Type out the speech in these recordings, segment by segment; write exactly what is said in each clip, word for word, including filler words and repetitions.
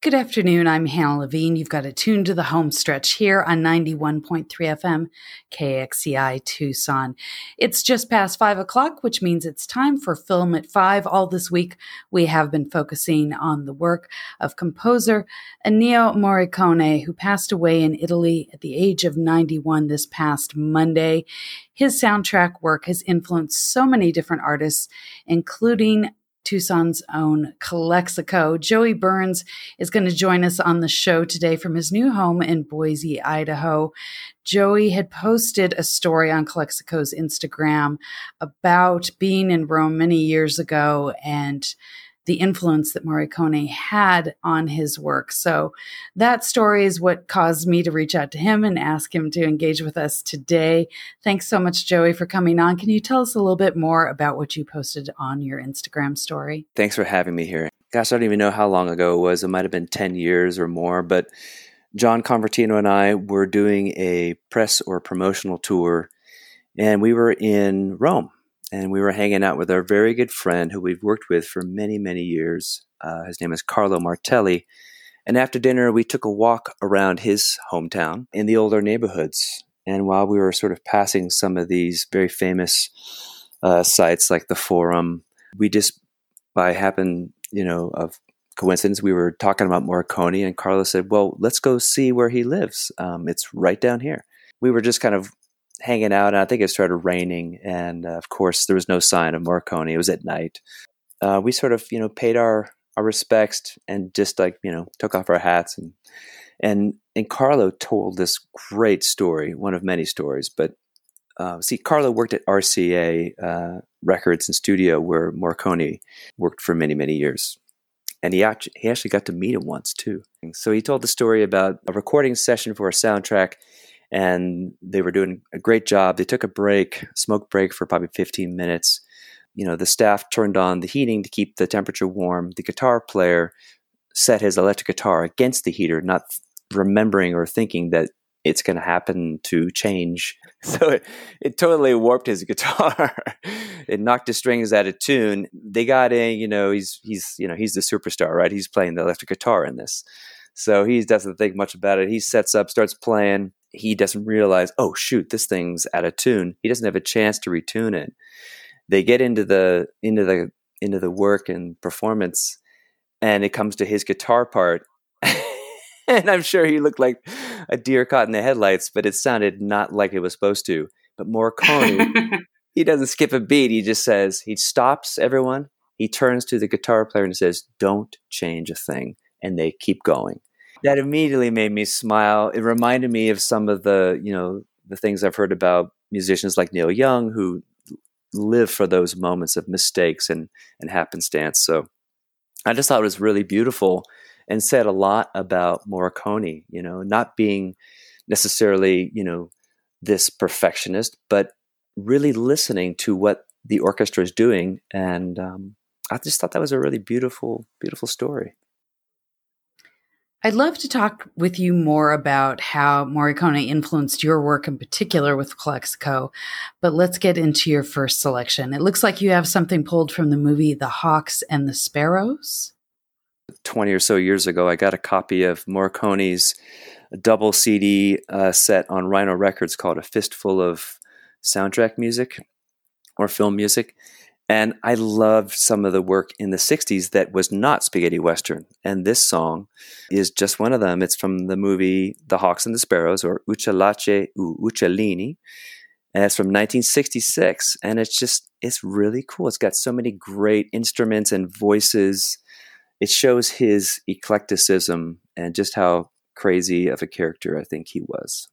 Good afternoon. I'm Hannah Levine. You've got it tuned to the home stretch here on ninety-one point three F M, K X C I Tucson. It's just past five o'clock, which means it's time for Film at Five. All this week, we have been focusing on the work of composer Ennio Morricone, who passed away in Italy at the age of ninety-one this past Monday. His soundtrack work has influenced so many different artists, including Tucson's own Calexico. Joey Burns is going to join us on the show today from his new home in Boise, Idaho. Joey had posted a story on Calexico's Instagram about being in Rome many years ago and the influence that Morricone had on his work. So that story is what caused me to reach out to him and ask him to engage with us today. Thanks so much, Joey, for coming on. Can you tell us a little bit more about what you posted on your Instagram story? Thanks for having me here. Gosh, I don't even know how long ago it was. It might have been ten years or more, but John Convertino and I were doing a press or promotional tour, and we were in Rome. And we were hanging out with our very good friend who we've worked with for many, many years. Uh, his name is Carlo Martelli. And after dinner, we took a walk around his hometown in the older neighborhoods. And while we were sort of passing some of these very famous uh, sites like the Forum, we just, by happen, you know, of coincidence, we were talking about Morricone. And Carlo said, well, let's go see where he lives. Um, it's right down here. We were just kind of hanging out, and I think it started raining, and uh, of course there was no sign of Morricone. It was at night. Uh, we sort of, you know, paid our, our respects and just like, you know, took off our hats, and and and Carlo told this great story, one of many stories. But uh, see, Carlo worked at R C A uh, Records and Studio, where Morricone worked for many, many years. And he actually, he actually got to meet him once too. So he told the story about a recording session for a soundtrack, and they were doing a great job. They took a break, smoke break for probably fifteen minutes. You know, the staff turned on the heating to keep the temperature warm. The guitar player set his electric guitar against the heater, not remembering or thinking that it's going to happen to change. So it, it totally warped his guitar. It knocked his strings out of tune. They got in, you know, he's, he's, you know, he's the superstar, right? He's playing the electric guitar in this. So he doesn't think much about it. He sets up, starts playing. He doesn't realize, oh, shoot, this thing's out of tune. He doesn't have a chance to retune it. They get into the into the into the work and performance, and it comes to his guitar part. And I'm sure he looked like a deer caught in the headlights, but it sounded not like it was supposed to. But Morricone, he doesn't skip a beat. He just says, he stops everyone. He turns to the guitar player and says, don't change a thing. And they keep going. That immediately made me smile. It reminded me of some of the, you know, the things I've heard about musicians like Neil Young, who live for those moments of mistakes and, and happenstance. So I just thought it was really beautiful and said a lot about Morricone, you know, not being necessarily, you know, this perfectionist, but really listening to what the orchestra is doing. And um, I just thought that was a really beautiful, beautiful story. I'd love to talk with you more about how Morricone influenced your work in particular with Calexico, but let's get into your first selection. It looks like you have something pulled from the movie The Hawks and the Sparrows. twenty or so years ago, I got a copy of Morricone's double C D uh, set on Rhino Records called A Fistful of Soundtrack Music or Film Music. And I loved some of the work in the sixties that was not spaghetti western. And this song is just one of them. It's from the movie The Hawks and the Sparrows, or Uccellacci u Uccellini. And it's from nineteen sixty-six. And it's just, it's really cool. It's got so many great instruments and voices. It shows his eclecticism and just how crazy of a character I think he was.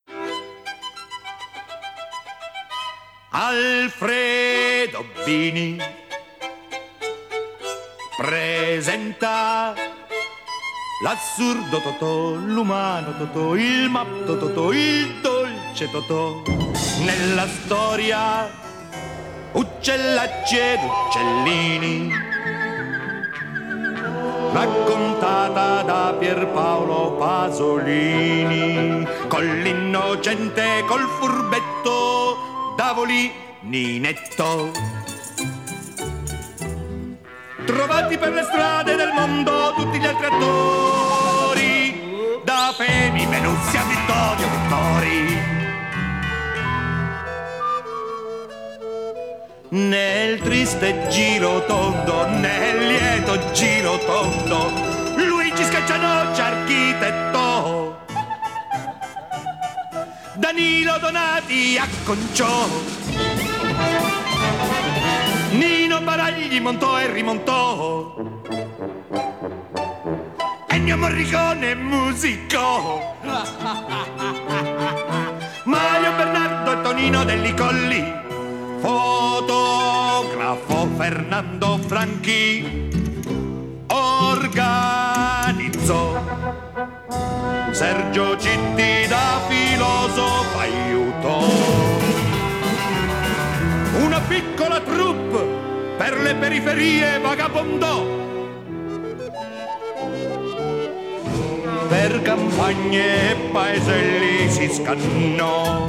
Alfredo Bini presenta l'assurdo Totò, l'umano Totò, il matto Totò, il dolce Totò. Nella storia Uccellacci ed Uccellini, raccontata da Pierpaolo Pasolini, con l'innocente, col furbetto Davolininetto. Trovati per le strade del mondo tutti gli altri attori Battisti Girotondo, nel lieto Girotondo, Luigi Scaccianoci architetto, Danilo Donati acconciò, Nino Baragli montò e rimontò, Ennio Morricone musicò, Mario Bernardo e Tonino Delli Colli fotografo, Fernando Franchi organizzò, Sergio Citti da filosofo aiutò, una piccola troupe per le periferie vagabondò, per campagne e paeselli si scannò,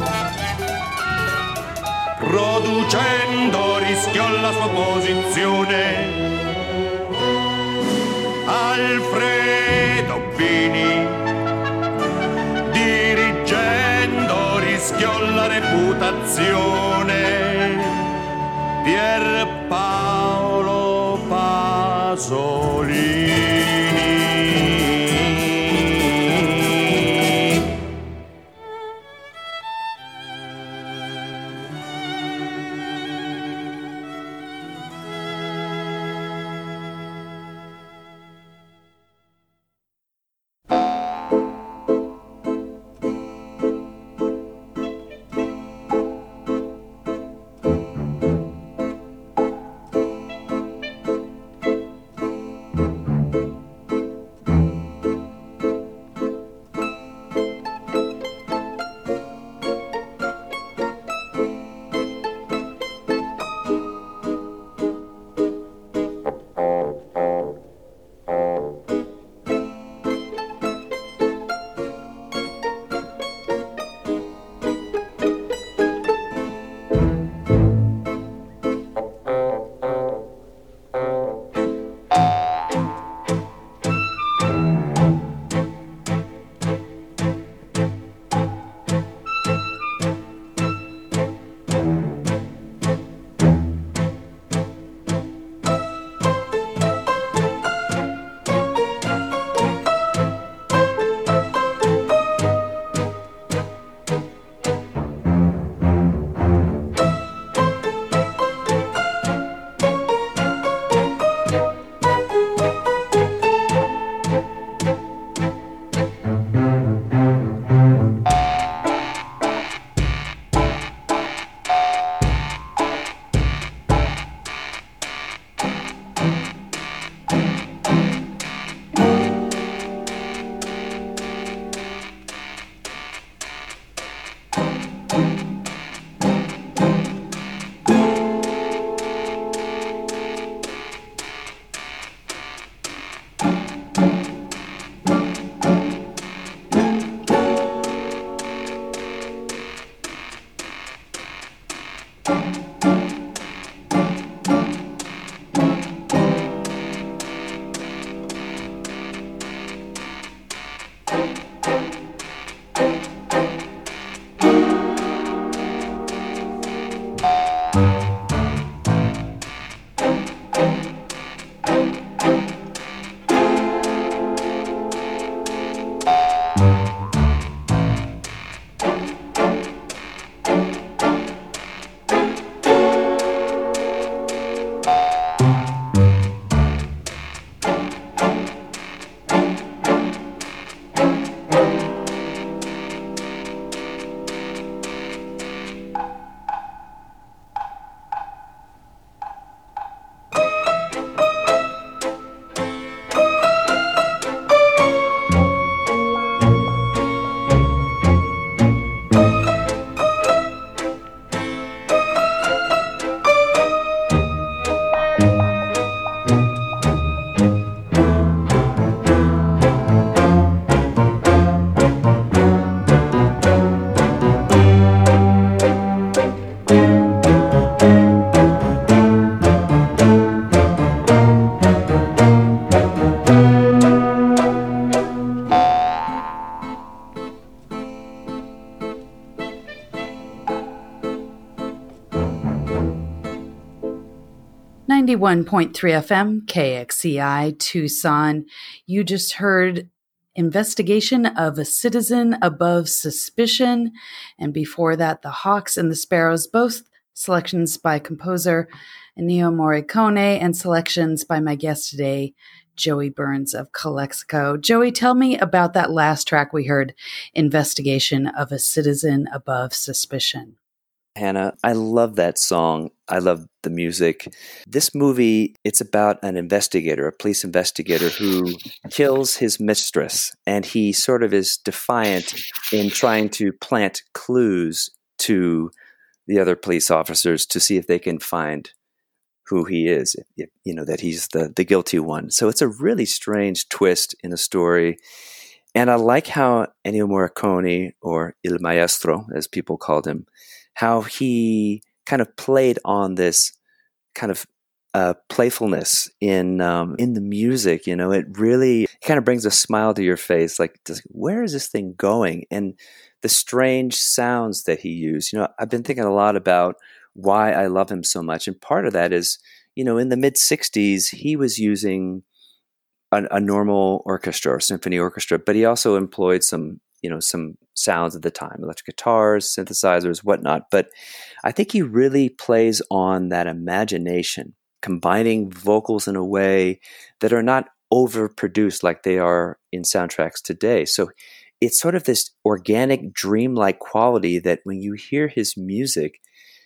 producendo rischiò la sua posizione. Alfredo Bini, dirigendo, rischiò la reputazione. Pierpaolo Pasolini. ninety-one point three F M, K X C I, Tucson. You just heard Investigation of a Citizen Above Suspicion. And before that, The Hawks and the Sparrows, both selections by composer Ennio Morricone and selections by my guest today, Joey Burns of Calexico. Joey, tell me about that last track we heard, Investigation of a Citizen Above Suspicion. Hannah, I love that song. I love the music. This movie, it's about an investigator, a police investigator who kills his mistress, and he sort of is defiant in trying to plant clues to the other police officers to see if they can find who he is, if, you know, that he's the, the guilty one. So it's a really strange twist in the story. And I like how Ennio Morricone, or Il Maestro, as people called him, how he kind of played on this kind of uh, playfulness in um, in the music. You know, it really kind of brings a smile to your face. Like, does, where is this thing going? And the strange sounds that he used. You know, I've been thinking a lot about why I love him so much, and part of that is, you know, in the mid sixties, he was using a, a normal orchestra or symphony orchestra, but he also employed some, you know, some sounds at the time, electric guitars, synthesizers, whatnot. But I think he really plays on that imagination, combining vocals in a way that are not overproduced like they are in soundtracks today. So it's sort of this organic, dreamlike quality that when you hear his music,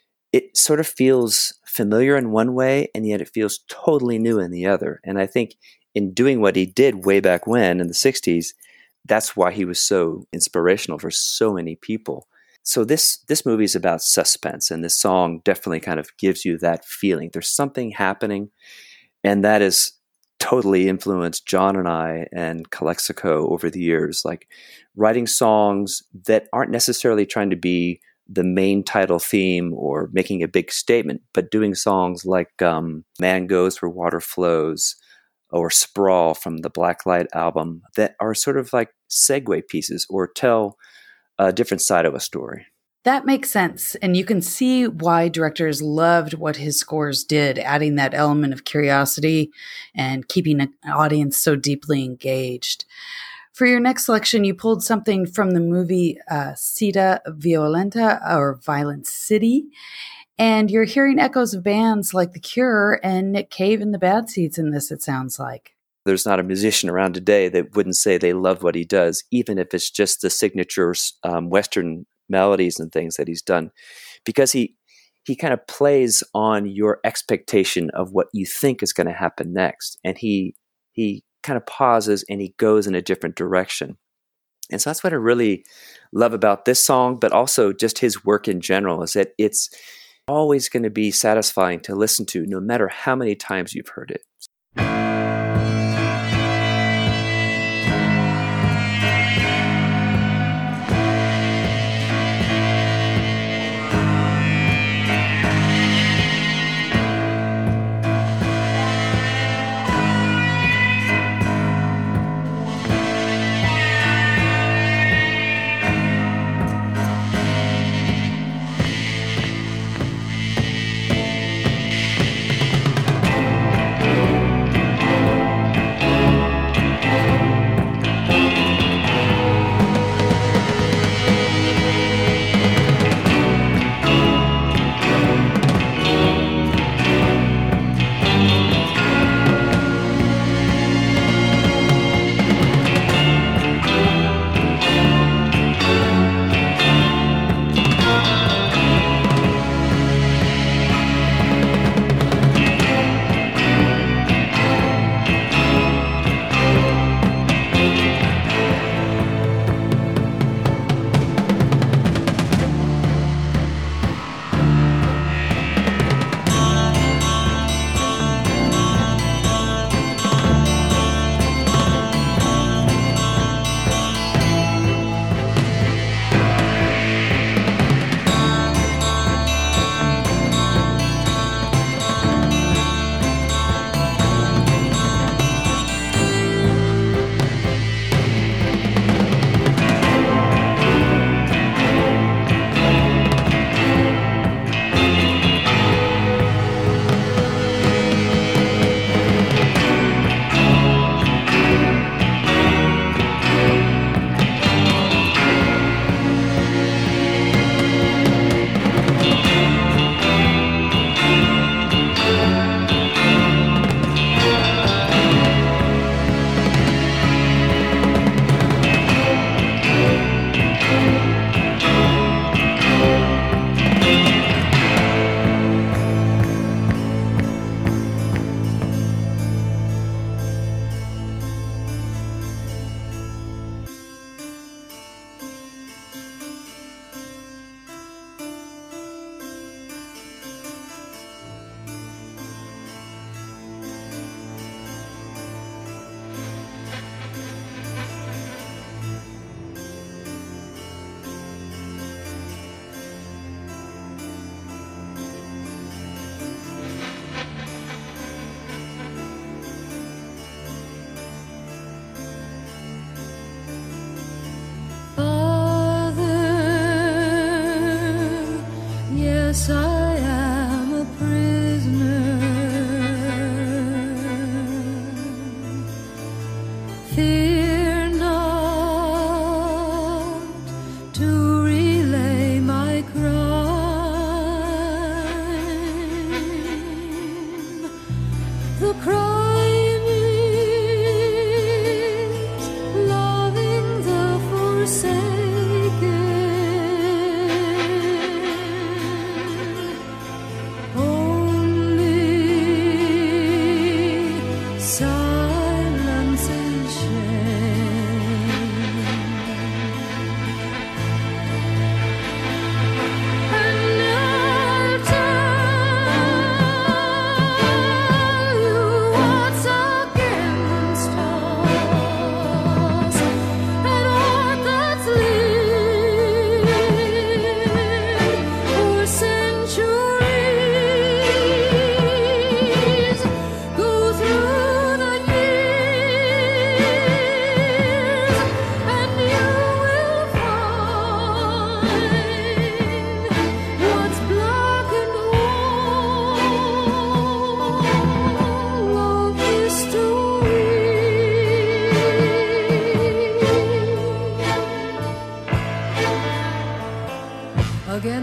it sort of feels familiar in one way, and yet it feels totally new in the other. And I think in doing what he did way back when in the sixties, that's why he was so inspirational for so many people. So this this movie is about suspense, and this song definitely kind of gives you that feeling. There's something happening, and that has totally influenced John and I and Calexico over the years, like writing songs that aren't necessarily trying to be the main title theme or making a big statement, but doing songs like um, Man Goes Where Water Flows or Sprawl from the Blacklight album that are sort of like segue pieces or tell a different side of a story. That makes sense. And you can see why directors loved what his scores did, adding that element of curiosity and keeping an audience so deeply engaged. For your next selection, you pulled something from the movie uh, Città Violenta, or Violent City. And you're hearing echoes of bands like The Cure and Nick Cave and the Bad Seeds in this, it sounds like. There's not a musician around today that wouldn't say they love what he does, even if it's just the signature um, Western melodies and things that he's done, because he he kind of plays on your expectation of what you think is going to happen next. And he he kind of pauses and he goes in a different direction. And so that's what I really love about this song, but also just his work in general, is that it's always going to be satisfying to listen to, no matter how many times you've heard it.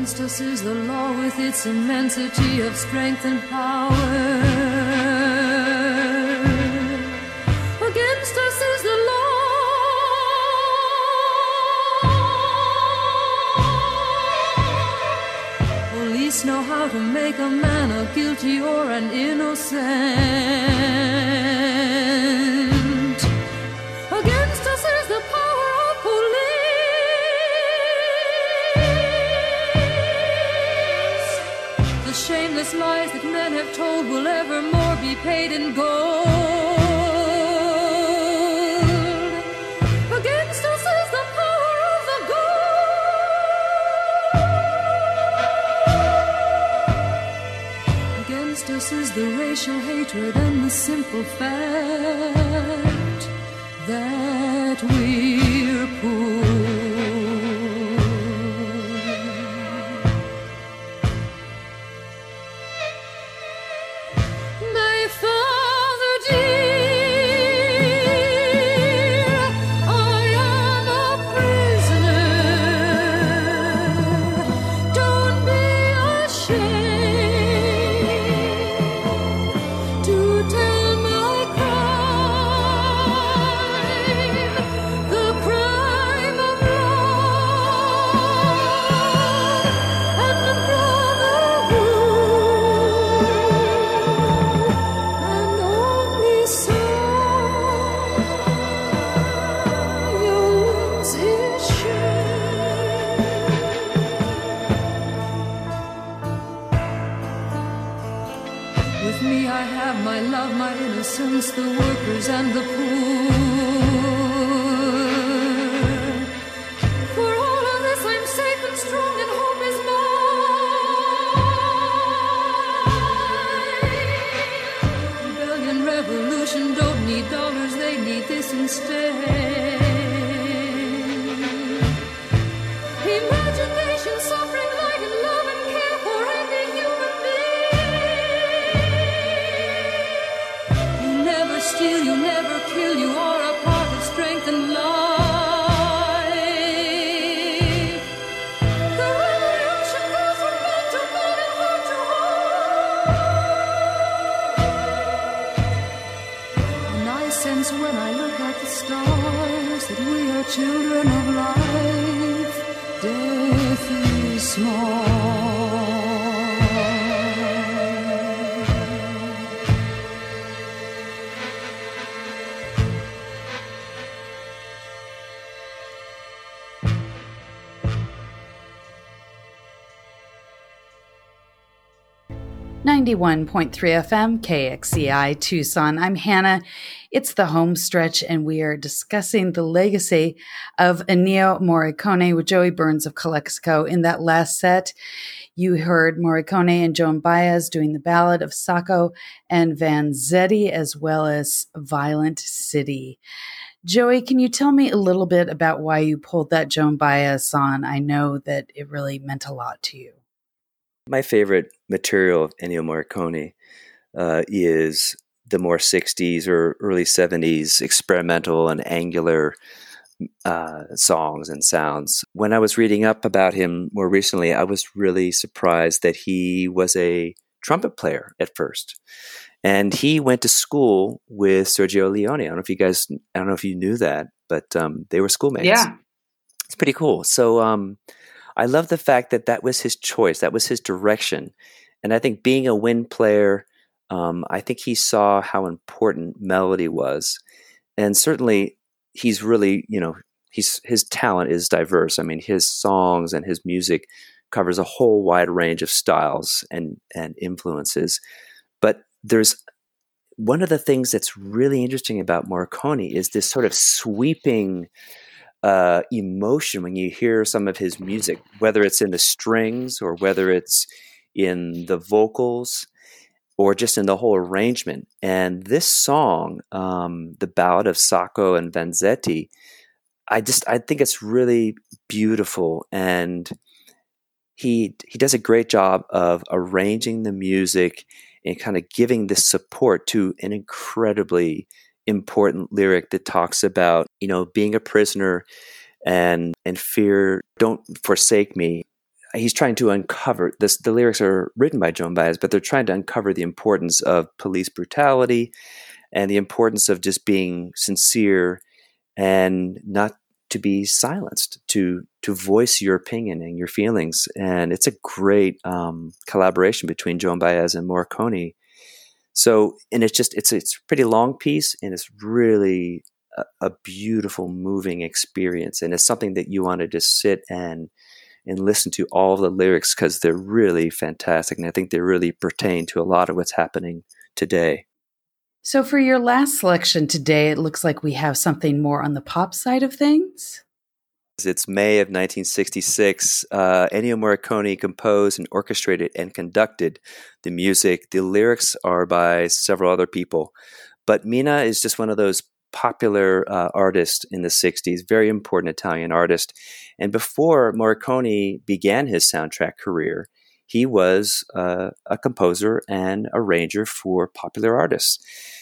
Against us is the law with its immensity of strength and power. Against us is the law. Police know how to make a man a guilty or an innocent. Against us is the power of police. The shameless lies that men have told will evermore be paid in gold. Against us is the power of the gold. Against us is the racial hatred and the simple fact that we're poor. My father dear, I am a prisoner. Don't be ashamed to tell my crime, the crime of love and brotherhood, and only so your wounds is sure. With me I have my love, my innocence, the workers and the poor. For all of this I'm safe and strong and hope is mine. Rebellion, revolution don't need dollars, they need this instead. Imagination, suffering, light and love and care for every human being. You never steal, you never kill, you are a part of strength and life. The revolution goes from man to man and heart to heart. And I sense when I look at the stars that we are children of life. Death is small. ninety-one point three F M, K X C I Tucson. I'm Hannah. It's the home stretch, and we are discussing the legacy of Ennio Morricone with Joey Burns of Calexico. In that last set, you heard Morricone and Joan Baez doing the ballad of Sacco and Vanzetti, as well as Violent City. Joey, can you tell me a little bit about why you pulled that Joan Baez song? I know that it really meant a lot to you. My favorite material of Ennio Morricone uh, is the more sixties or early seventies experimental and angular uh, songs and sounds. When I was reading up about him more recently, I was really surprised that he was a trumpet player at first. And he went to school with Sergio Leone. I don't know if you guys, I don't know if you knew that, but um, they were schoolmates. Yeah. It's pretty cool. So, um, I love the fact that that was his choice. That was his direction. And I think being a wind player, um, I think he saw how important melody was. And certainly he's really, you know, he's his talent is diverse. I mean, his songs and his music covers a whole wide range of styles and, and influences. But there's one of the things that's really interesting about Morricone is this sort of sweeping Uh, emotion when you hear some of his music, whether it's in the strings or whether it's in the vocals or just in the whole arrangement. And this song, um, the Ballad of Sacco and Vanzetti, I just I think it's really beautiful, and he he does a great job of arranging the music and kind of giving this support to an incredibly important lyric that talks about, you know, being a prisoner and and fear, don't forsake me. he's trying to uncover this. The lyrics are written by Joan Baez, but they're trying to uncover the importance of police brutality and the importance of just being sincere and not to be silenced, to to voice your opinion and your feelings. And it's a great um, collaboration between Joan Baez and Morricone. So, and it's just, it's, it's a pretty long piece, and it's really a, a beautiful, moving experience. And it's something that you want to just sit and and listen to all of the lyrics, because they're really fantastic. And I think they really pertain to a lot of what's happening today. So for your last selection today, it looks like we have something more on the pop side of things. It's May of nineteen sixty-six. Uh, Ennio Morricone composed and orchestrated and conducted the music. The lyrics are by several other people, but Mina is just one of those popular uh, artists in the sixties, very important Italian artist. And before Morricone began his soundtrack career, he was uh, a composer and arranger for popular artists.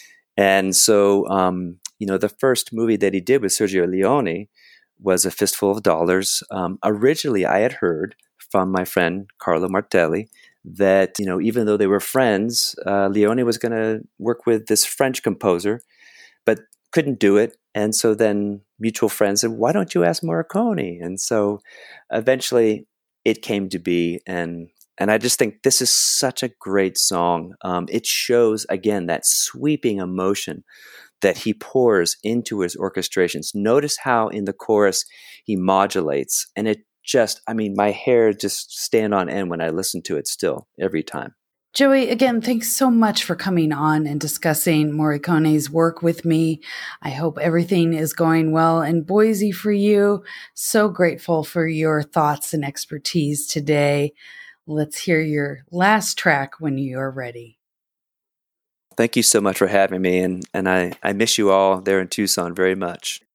And so, um, you know, the first movie that he did with Sergio Leone was A Fistful of Dollars. Um, originally, I had heard from my friend Carlo Martelli that, you know, even though they were friends, uh, Leone was going to work with this French composer, but couldn't do it. And so then mutual friends said, why don't you ask Morricone? And so eventually it came to be. And and I just think this is such a great song. Um, it shows, again, that sweeping emotion that he pours into his orchestrations. Notice how in the chorus he modulates, and it just, I mean, my hair just stand on end when I listen to it still, every time. Joey, again, thanks so much for coming on and discussing Morricone's work with me. I hope everything is going well in Boise for you. So grateful for your thoughts and expertise today. Let's hear your last track when you are ready. Thank you so much for having me, and, and I, I miss you all there in Tucson very much.